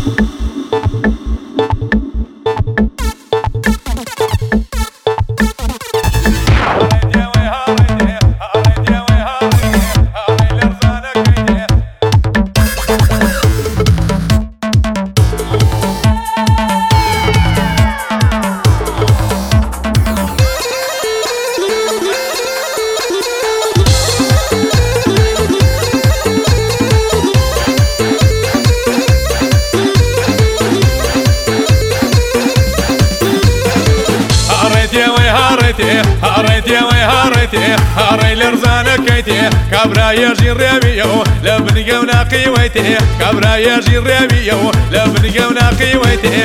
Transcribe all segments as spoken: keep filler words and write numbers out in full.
هاريتي وي هاريتي هاري لرزانة كيتي كابرا يجي الريبيو لبني وناقي ويتي كابرا يجي الريبيو لبني وناقي ويتي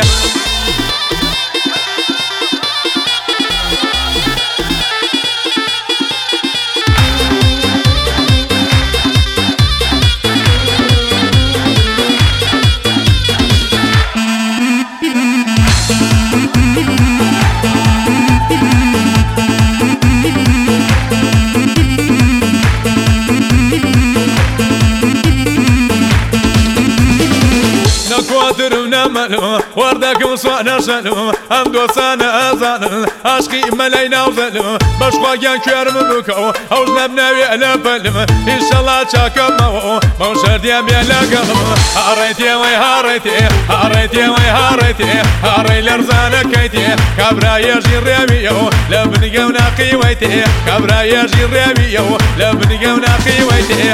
نملو وردك وصوانا شلو هم دوستانا ازانل عشقي ملاينا وزلو بشخواقيان كرم بكو اوز نبناوي على فلم ان شاء الله تشاكم مو موشر ديام يلا قلم هاريتي وي هاريتي هاريتي وي هاريتي هاري لرزانا كيتي كابرا يجي الريبيو لبني وناقي ويتي كابرا يجي الريبيو لبني وناقي ويتي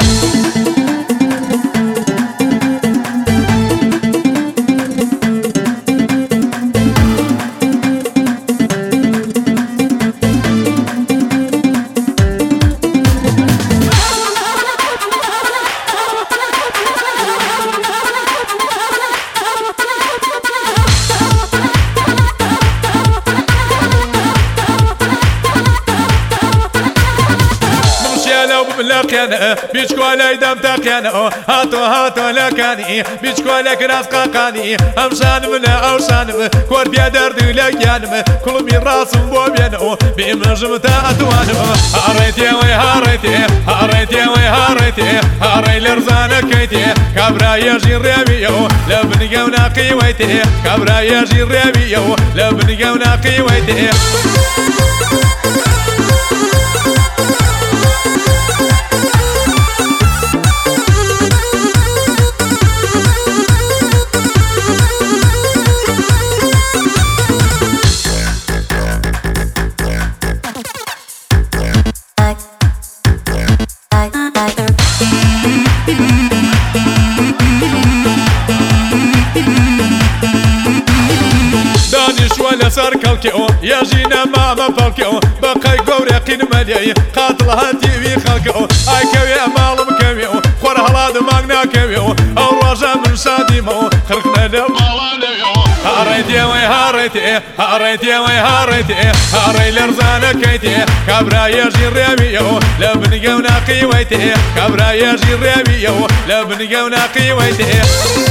لكن بيشكو علي دم تقيانو هاتو هاتو لكاني بيشكو عليك راس قاقاني امشان من اوشان كور بيا درد لكيانم كل من راس بوبيانو بيمنجم تاتوانو هاريتي وي هاريتي هاريتي وي هاريتي هاري لرزانا كيتي كابرا يجي الريبيو لبني وناقي ويتي كابرا يجي الريبيو لبني وناقي ويتي سر كالكيو يجينا ماما بالكيو بقاي قوريقين مليي قاتل هاتي في خلكيو اي كوي مالم كويو خور هلاد ماغنا كويو او رجا من شاديمو خرقنا لو هاريتي وي هاريتي هاريتي وي هاريتي هاري لرزانا كيتي كابرا يجي الريبيو لبني وناقي ويتي كابرا يجي الريبيو لبني وناقي ويتي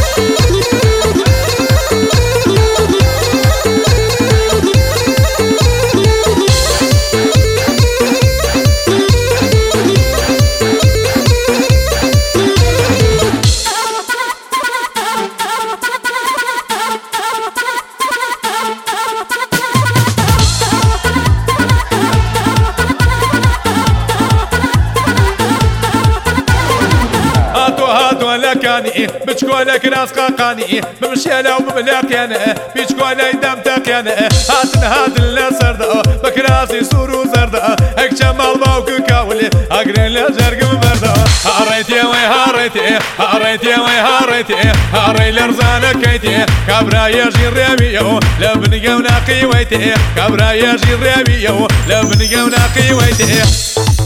لكاني بتشكو لك راس قاقاني بمشي لو بملاقيانا بيشكو لي دم تقيانا هاتن هاتن لا سردا بكراسي سورو زردا هيك شمال باوك كاولي اقرن لا جرق بردا هاريتي وي هاريتي هاريتي وي هاريتي هاري لرزانا كيتي كابرا يجي الريبيو لبني وناقي ويتي كابرا يجي الريبيو لبني وناقي ويتي